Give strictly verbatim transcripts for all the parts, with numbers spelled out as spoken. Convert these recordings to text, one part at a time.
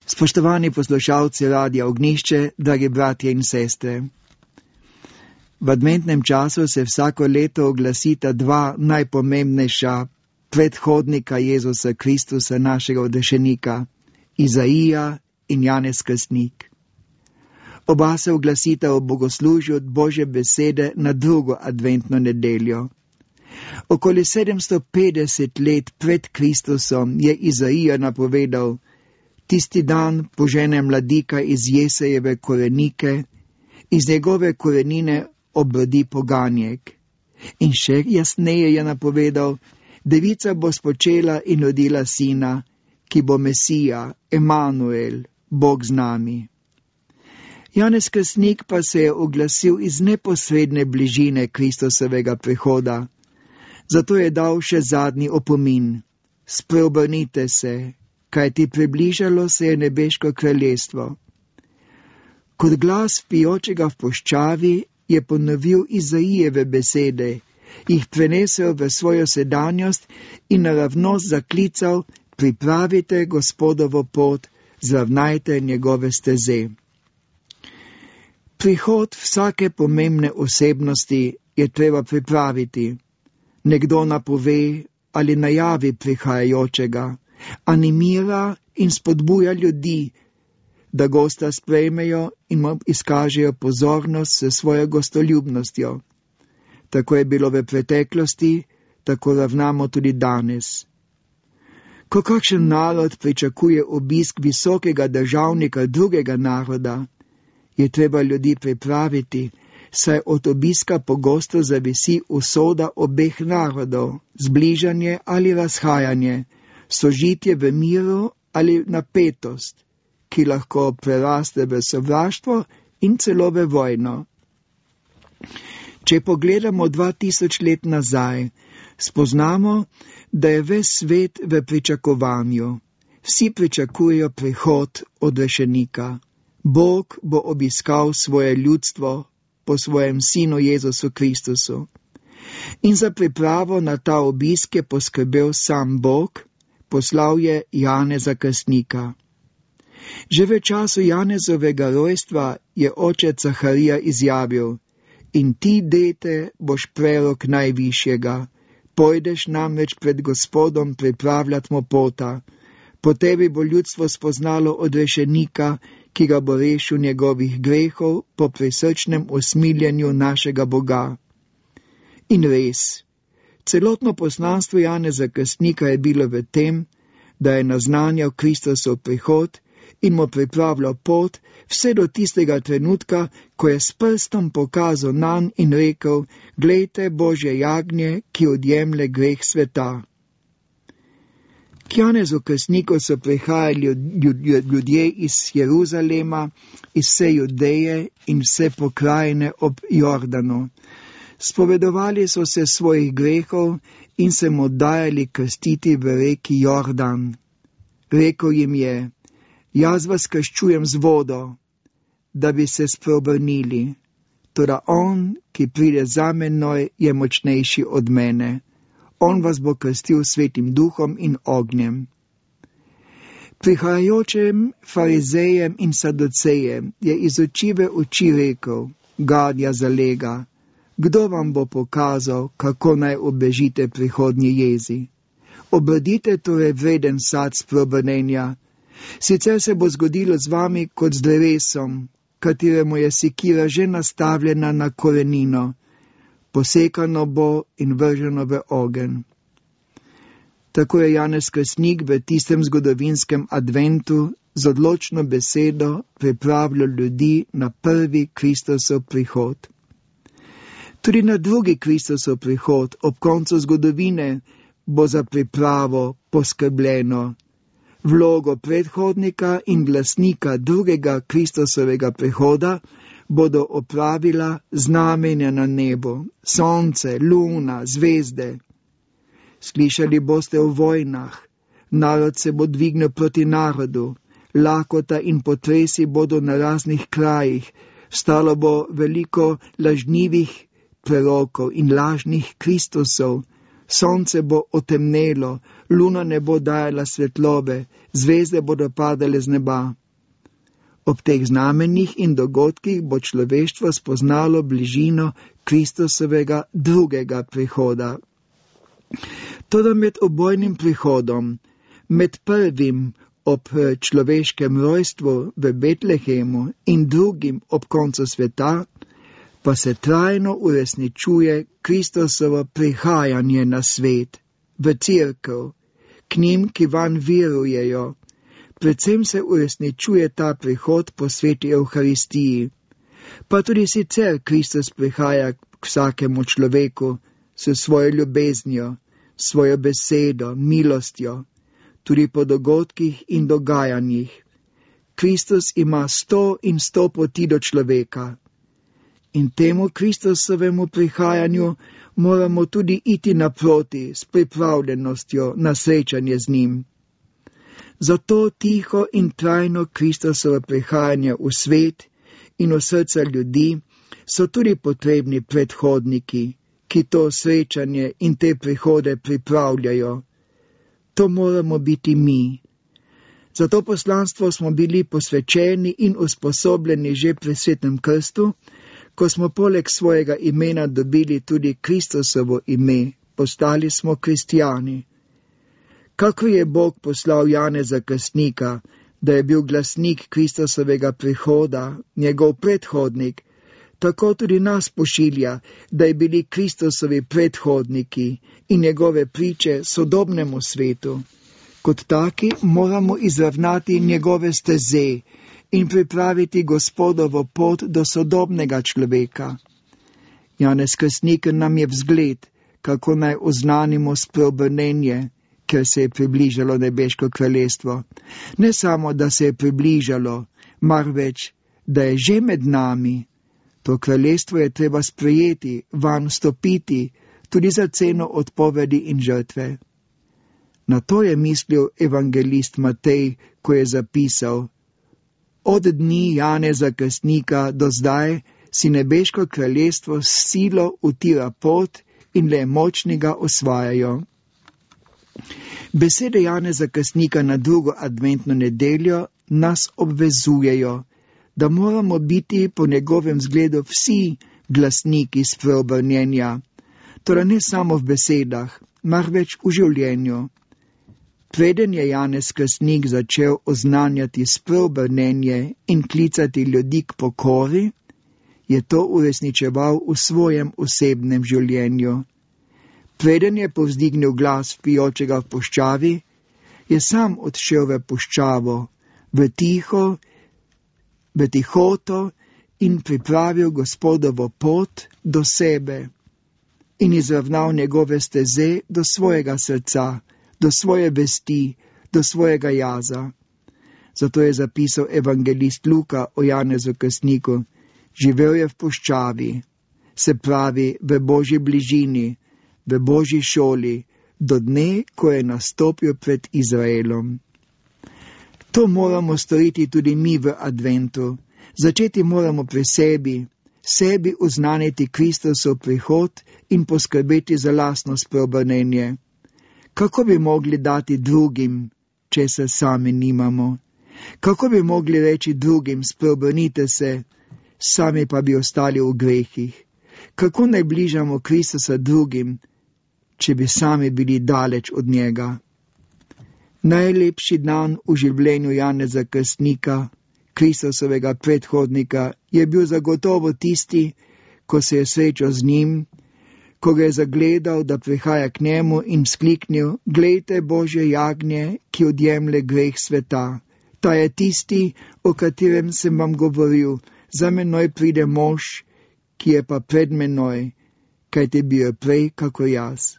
Spoštovani poslušalci Radia Ognjišče, dragi bratje in sestre. V adventnem času se vsako leto oglasita dva najpomembnejša predhodnika Jezusa Kristusa, našega odrešenika, Izaija in Janez Krstnik. Oba se oglasita o bogoslužju Božje besede na drugo adventno nedeljo. Okoli sedemsto petdeset let pred Kristusom je Izaija napovedal: tisti dan požene mladika iz Jesejeve korenike, iz njegove korenine obrodi poganjek. In še jasneje je napovedal: devica bo spočela in rodila sina, ki bo Mesija, Emanuel, Bog z nami. Janez Krstnik pa se je oglasil iz neposredne bližine Kristusovega prihoda. Zato je dal še zadnji opomin: spreobrnite se, kajti približalo se je nebeško kraljestvo. Kot glas vpijočega v puščavi je ponovil Izaijeve besede, jih prenesel v svojo sedanjost in naravnost zaklical: pripravite Gospodovo pot, zravnajte njegove steze. Prihod vsake pomembne osebnosti je treba pripraviti. Nekdo napove ali najavi prihajajočega, animira in spodbuja ljudi, da gosta sprejmejo in mu izkažejo pozornost s svojo gostoljubnostjo. Tako je bilo v preteklosti, tako ravnamo tudi danes. Ko kakšen narod pričakuje obisk visokega državnika drugega naroda, je treba ljudi pripraviti, saj od obiska pogosto zavisi usoda obeh narodov, zbližanje ali razhajanje, sožitje v miru ali napetost, ki lahko preraste v sovraštvo in celo v vojno. Če pogledamo dva tisoč let nazaj, spoznamo, da je ves svet v pričakovanju. Vsi pričakujejo prihod odrešenika. Bog bo obiskal svoje ljudstvo po svojem sinu Jezusu Kristusu. In za pripravo na ta obisk je poskrbel sam Bog, poslal je Janeza Krstnika. Že v času Janezovega rojstva je oče Zacharija izjavil: in ti, dete, boš prerok najvišjega, pojdeš namreč pred Gospodom pripravljat mu pota, po tebi bo ljudstvo spoznalo odrešenika, ki ga bo rešil njegovih grehov po prisrčnem usmiljenju našega Boga. In res, celotno poslanstvo Janeza Krstnika je bilo v tem, da je naznanjal Kristusov prihod in mu pripravljal pot vse do tistega trenutka, ko je s prstom pokazal nanj in rekel: glejte Božje jagnje, ki odjemlje greh sveta. K Janezu Krstniku so prihajali ljudje iz Jeruzalema, iz vse Judeje in vse pokrajine ob Jordanu. Spovedovali so se svojih grehov in se mu dajali krstiti v reki Jordan. Rekel jim je: jaz vas krščujem z vodo, da bi se spreobrnili, toda on, ki pride za menoj, je močnejši od mene. On vas bo krstil svetim duhom in ognjem. Prihajajočim farizejem in saducejem je iz oči v oči rekel: gadja zalega, kdo vam bo pokazal, kako naj ubežite prihodnji jezi? Obrodite torej vreden sad spreobrnenja, sicer se bo zgodilo z vami kot z drevesom, kateremu je sekira že nastavljena na korenino, posekano bo in vrženo v ogenj. Tako je Janez Krstnik v tistem zgodovinskem adventu z odločno besedo pripravljal ljudi na prvi Kristusov prihod. Tudi na drugi Kristusov prihod ob koncu zgodovine bo za pripravo poskrbljeno. Vlogo predhodnika in glasnika drugega Kristusovega prihoda bodo opravila znamenja na nebu, sonce, luna, zvezde. Slišali boste o vojnah, narod se bo dvignil proti narodu, lakota in potresi bodo na raznih krajih, stalo bo veliko lažnivih prerokov in lažnih Kristusov, sonce bo otemnelo, luna ne bo dajala svetlobe, zvezde bodo padale z neba. Ob teh znamenjih in dogodkih bo človeštvo spoznalo bližino Kristusovega drugega prihoda. Toda med obojnim prihodom, med prvim ob človeškem rojstvu v Betlehemu in drugim ob koncu sveta, pa se trajno uresničuje Kristusovo prihajanje na svet, v cerkev, k njim, ki van verujejo. Predvsem se uresničuje ta prihod po sveti Evharistiji. Pa tudi sicer Kristus prihaja k vsakemu človeku s svojo ljubeznijo, svojo besedo, milostjo, tudi po dogodkih in dogajanjih. Kristus ima sto in sto poti do človeka. In temu Kristusovemu prihajanju moramo tudi iti naproti s pripravljenostjo na srečanje z njim. Zato tiho in trajno Kristusovo prihajanje v svet in v srca ljudi so tudi potrebni predhodniki, ki to srečanje in te prihode pripravljajo. To moramo biti mi. Za to poslanstvo smo bili posvečeni in usposobljeni že pri svetem krstu, ko smo poleg svojega imena dobili tudi Kristusovo ime, postali smo kristijani. Kako je Bog poslal Janeza Krstnika, da je bil glasnik Kristusovega prihoda, njegov predhodnik, tako tudi nas pošilja, da je bili Kristusovi predhodniki in njegove priče sodobnemu svetu. Kot taki moramo izravnati njegove steze in pripraviti Gospodovo pot do sodobnega človeka. Janez Krstnik nam je vzgled, kako naj oznanimo spreobrnenje, ker se je približalo nebeško kraljestvo. Ne samo, da se je približalo, marveč, da je že med nami. To kraljestvo je treba sprejeti, van stopiti, tudi za ceno odpovedi in žrtve. Na to je mislil evangelist Matej, ko je zapisal: Od dni Janeza Krstnika do zdaj si nebeško kraljestvo s silo utira pot in le močni ga osvajajo. Besede Janeza Krstnika na drugo adventno nedeljo nas obvezujejo, da moramo biti po njegovem zgledu vsi glasniki spreobrnjenja, torej ne samo v besedah, marveč v življenju. Preden je Janez Krstnik začel oznanjati spreobrnenje in klicati ljudi k pokori, je to uresničeval v svojem osebnem življenju. Preden je povzdignil glas vpijočega v puščavi, je sam odšel v puščavo, v tiho, v tihoto in pripravil Gospodovo pot do sebe in izravnal njegove steze do svojega srca, do svoje vesti, do svojega jaza. Zato je zapisal evangelist Luka o Janezu Krstniku: živel je v puščavi, se pravi v Božji bližini, v Božji šoli, do dne, ko je nastopil pred Izraelom. To moramo storiti tudi mi v adventu. Začeti moramo pri sebi, sebi uznaniti Kristusov prihod in poskrbeti za lastno spreobrnenje. Kako bi mogli dati drugim, če se sami nimamo? Kako bi mogli reči drugim: spreobrnite se, sami pa bi ostali v grehih? Kako naj bližamo Kristusa drugim, če bi sami bili daleč od njega? Najlepši dan v življenju Janeza Krstnika, Kristusovega predhodnika, je bil zagotovo tisti, ko se je srečal z njim, ko ga je zagledal, da prihaja k njemu in skliknil: glejte Božje jagnje, ki odjemlje greh sveta. Ta je tisti, o katerem sem vam govoril, za menoj pride mož, ki je pa pred menoj, kajti bil je prej kako jaz.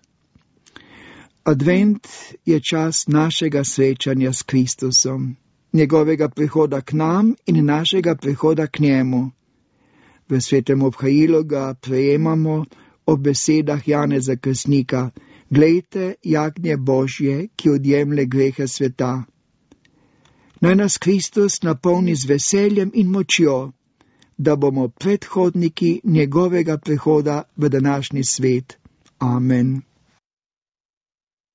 Advent je čas našega srečanja s Kristusom, njegovega prihoda k nam in našega prihoda k njemu. V svetem obhajilu ga prejemamo ob besedah Janeza Krstnika: glejte jagnje Božje, ki odjemlje grehe sveta. Naj nas Kristus napolni z veseljem in močjo, da bomo predhodniki njegovega prihoda v današnji svet. Amen.